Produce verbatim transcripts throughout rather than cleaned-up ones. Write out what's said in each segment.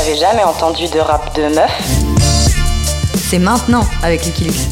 avez jamais entendu de rap de meuf? C'est maintenant avec Lucky Lux.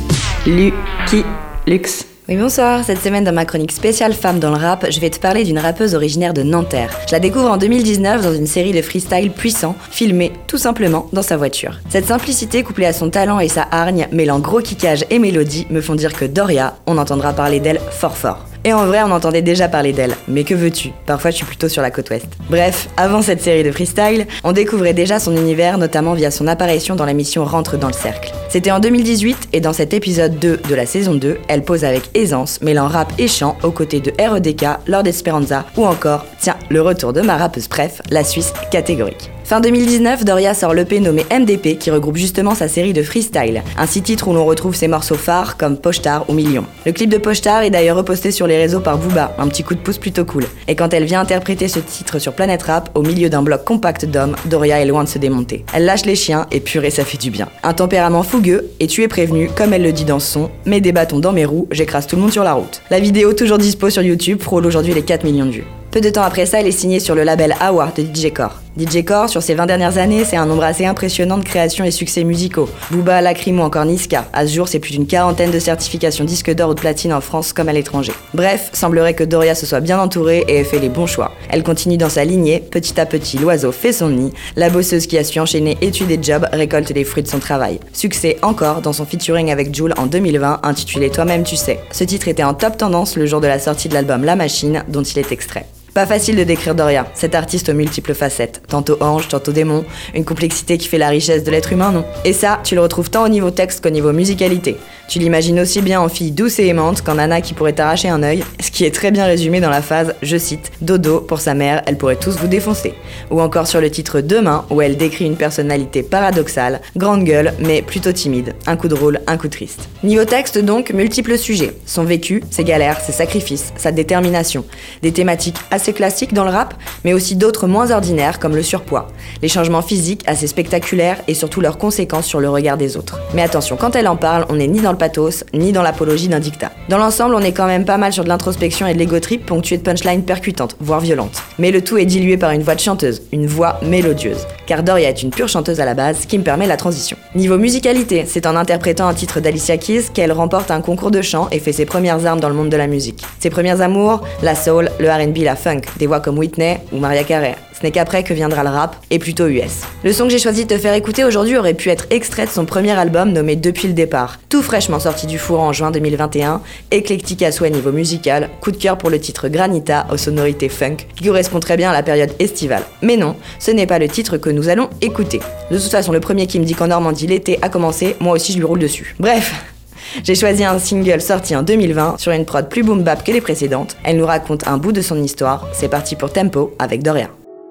Lucky Lux. Oui, bonsoir. Cette semaine, dans ma chronique spéciale Femmes dans le rap, je vais te parler d'une rappeuse originaire de Nanterre. Je la découvre en deux mille dix-neuf dans une série de freestyle puissants, filmée tout simplement dans sa voiture. Cette simplicité, couplée à son talent et sa hargne, mêlant gros kickage et mélodie, me font dire que Doria, on entendra parler d'elle fort fort. Et en vrai, on entendait déjà parler d'elle. Mais que veux-tu? Parfois, je suis plutôt sur la côte ouest. Bref, avant cette série de freestyle, on découvrait déjà son univers, notamment via son apparition dans l'émission Rentre dans le cercle. C'était en deux mille dix-huit, et dans cet épisode deux de la saison deux, elle pose avec aisance, mêlant rap et chant aux côtés de R E D K, Lord Esperanza, ou encore, tiens, le retour de ma rappeuse préf, la Suisse catégorique. Fin deux mille dix-neuf, Doria sort l'E P nommé M D P qui regroupe justement sa série de freestyle, ainsi titre où l'on retrouve ses morceaux phares comme Pochtar ou Million. Le clip de Pochtar est d'ailleurs reposté sur les réseaux par Booba, un petit coup de pouce plutôt cool. Et quand elle vient interpréter ce titre sur Planète Rap, au milieu d'un bloc compact d'hommes, Doria est loin de se démonter. Elle lâche les chiens et purée ça fait du bien. Un tempérament fougueux, et tu es prévenu, comme elle le dit dans ce son, mets des bâtons dans mes roues, j'écrase tout le monde sur la route. La vidéo toujours dispo sur YouTube frôle aujourd'hui les quatre millions de vues. Peu de temps après ça, elle est signée sur le label Awa de D J Core. D J Core, sur ces vingt dernières années, c'est un nombre assez impressionnant de créations et succès musicaux. Booba, Lacrim ou encore Niska. À ce jour, c'est plus d'une quarantaine de certifications disques d'or ou de platine en France comme à l'étranger. Bref, semblerait que Doria se soit bien entourée et ait fait les bons choix. Elle continue dans sa lignée, petit à petit, l'oiseau fait son nid. La bosseuse qui a su enchaîner études et jobs récolte les fruits de son travail. Succès encore dans son featuring avec Jul en deux mille vingt, intitulé Toi-même tu sais. Ce titre était en top tendance le jour de la sortie de l'album La Machine, dont il est extrait. Pas facile de décrire Doria, cette artiste aux multiples facettes. Tantôt ange, tantôt démon, une complexité qui fait la richesse de l'être humain, non? Et ça, tu le retrouves tant au niveau texte qu'au niveau musicalité. Tu l'imagines aussi bien en fille douce et aimante qu'en nana qui pourrait t'arracher un œil, ce qui est très bien résumé dans la phase, je cite, « Dodo, pour sa mère, elle pourrait tous vous défoncer ». Ou encore sur le titre Demain, où elle décrit une personnalité paradoxale, grande gueule, mais plutôt timide. Un coup drôle, un coup triste. Niveau texte donc, multiples sujets. Son vécu, ses galères, ses sacrifices, sa détermination. Des thématiques assez classiques dans le rap, mais aussi d'autres moins ordinaires comme le surpoids. Les changements physiques assez spectaculaires et surtout leurs conséquences sur le regard des autres. Mais attention, quand elle en parle, on n'est ni dans le pathos, ni dans l'apologie d'un dictat. Dans l'ensemble, on est quand même pas mal sur de l'introspection et de l'ego trip ponctué de punchlines percutantes, voire violentes. Mais le tout est dilué par une voix de chanteuse, une voix mélodieuse. Car Doria est une pure chanteuse à la base, ce qui me permet la transition. Niveau musicalité, c'est en interprétant un titre d'Alicia Keys qu'elle remporte un concours de chant et fait ses premières armes dans le monde de la musique. Ses premiers amours, la soul, le R and B, la funk, des voix comme Whitney ou Mariah Carey. Ce n'est qu'après que viendra le rap, et plutôt U S. Le son que j'ai choisi de te faire écouter aujourd'hui aurait pu être extrait de son premier album nommé Depuis le départ. Tout fraîchement sorti du four en juin deux mille vingt et un, éclectique à souhait niveau musical, coup de cœur pour le titre Granita aux sonorités funk, qui correspond très bien à la période estivale. Mais non, ce n'est pas le titre que nous allons écouter. De toute façon, le premier qui me dit qu'en Normandie l'été a commencé, moi aussi je lui roule dessus. Bref. J'ai choisi un single sorti en deux mille vingt sur une prod plus boom bap que les précédentes. Elle nous raconte un bout de son histoire. C'est parti pour Tempo avec Doria.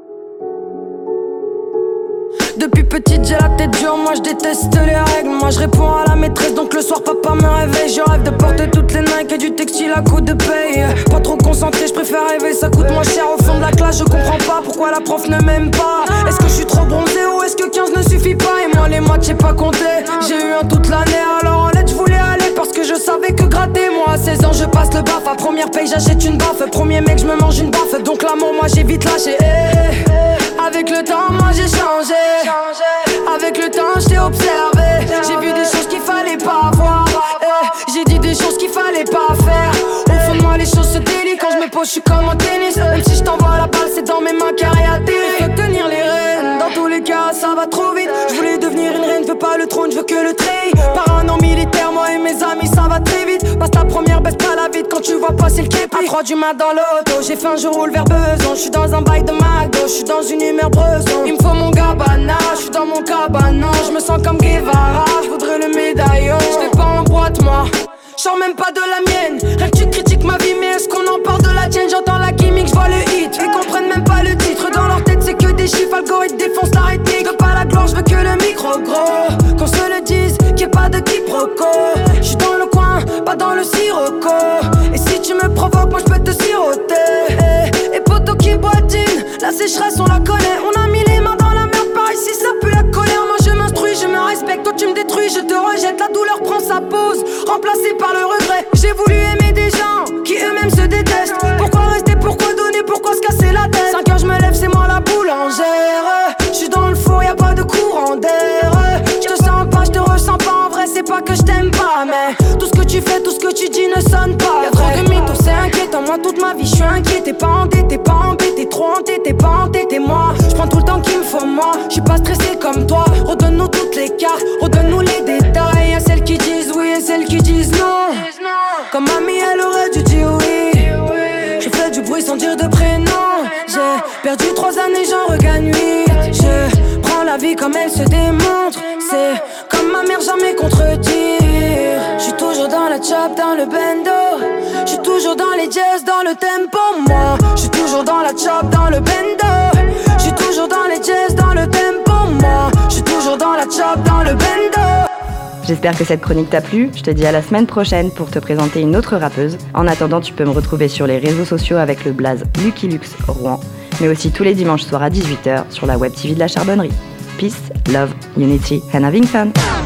Depuis petite j'ai la tête dure, moi je déteste les règles. Moi je réponds à la maîtresse donc le soir papa me réveille. Je rêve de porter toutes les Nike et du textile à coup de paye. Pas trop concentré, je préfère rêver, ça coûte moins cher au fond de la classe. Je comprends pas pourquoi la prof ne m'aime pas. Est-ce que je suis trop bronzé ou est-ce que quinze ne suffit pas? Et moi les maths j'ai pas compté, j'ai eu un toute l'année. Alors en lettres je voulais aller parce que je savais que gratter. Moi à seize ans je passe le baf, à première paye j'achète une baffe. Premier mec je me mange une baffe, donc l'amour moi j'ai vite lâché. Avec le temps moi j'ai changé. Avec le temps je t'ai observé. J'ai vu des choses qu'il fallait pas voir. eh, J'ai dit des choses qu'il fallait pas faire. Au fond de moi les choses se délient. Quand je me pose je suis comme en tennis. Même si je t'envoie la balle c'est dans mes mains carré à télé. Faut tenir les rênes, dans tous les cas ça va trop vite. Je voulais devenir une reine, je veux pas le trône, je veux que le treillis. Par un an militaire, moi et mes amis ça va très vite. Passe ta première, baisse pas la vite quand tu vois passer le képi. À trois du mat dans l'auto, j'ai faim, je roule vers besoin. Je suis dans un bail de McDo, je suis dans une humeur breson. Il me faut mon gabana, je suis dans mon cabanon. Je me sens comme Guevara, je voudrais le médaillon. Je vais pas en boîte moi, j'sors même pas de la mienne. Rien que tu critiques ma vie mais est-ce qu'on en parle de la tienne? J'entends la gimmick, j'vois le hit. Ils comprennent même pas le titre, dans leur tête c'est que des chiffres. Algorithme défonce la rythmique. J'veux pas la gloire, j'veux que le micro gros. Qu'on se le dise, qu'il y ait pas de quiproquo. J'suis dans le coin, pas dans le sirocco. Et si tu me provoques, moi j'peux te siroter. Et poto qui boitine, la sécheresse on la connaît. On a mis les mains dans la merde par ici, ça pue la colère. Moi je m'instruis, je me respecte, toi tu me détruis. Je te rejette, la douleur prend sa pause, remplacée par le regret. J'ai voulu aimer des gens qui eux-mêmes se détestent. Pourquoi rester, pourquoi donner, pourquoi se casser la tête? cinq heures je me lève, c'est moi la boulangère. Je suis dans le four, y'a pas de ne sonne pas. Y'a trop de mythos, c'est inquiétant. Moi toute ma vie je suis inquiet. T'es pas endetté, pas embêté, trop entêté, pas entêté. Moi, je prends tout le temps qu'il me faut. Moi, je suis pas stressé comme toi. Redonne-nous toutes les cartes, redonne-nous les détails. Y'a celles qui disent oui et celles qui disent non. Comme mamie, elle aurait dû dire oui. Je fais du bruit sans dire de prénom. J'ai perdu trois années, j'en regagne huit. Je prends la vie comme elle se démontre. C'est comme ma mère, jamais contredire. Je suis toujours dans la chop, dans le bendo. Je suis toujours dans les jazz, dans le tempo. Moi, je suis toujours dans la chop, dans le bendo. Je suis toujours dans les jazz, dans le tempo. Moi, je suis toujours dans la chop, dans le bendo. J'espère que cette chronique t'a plu. Je te dis à la semaine prochaine pour te présenter une autre rappeuse. En attendant, tu peux me retrouver sur les réseaux sociaux avec le blaze Lucky Luxe Rouen, mais aussi tous les dimanches soirs à dix-huit heures sur la web T V de la Charbonnerie. Peace, love, unity and having fun.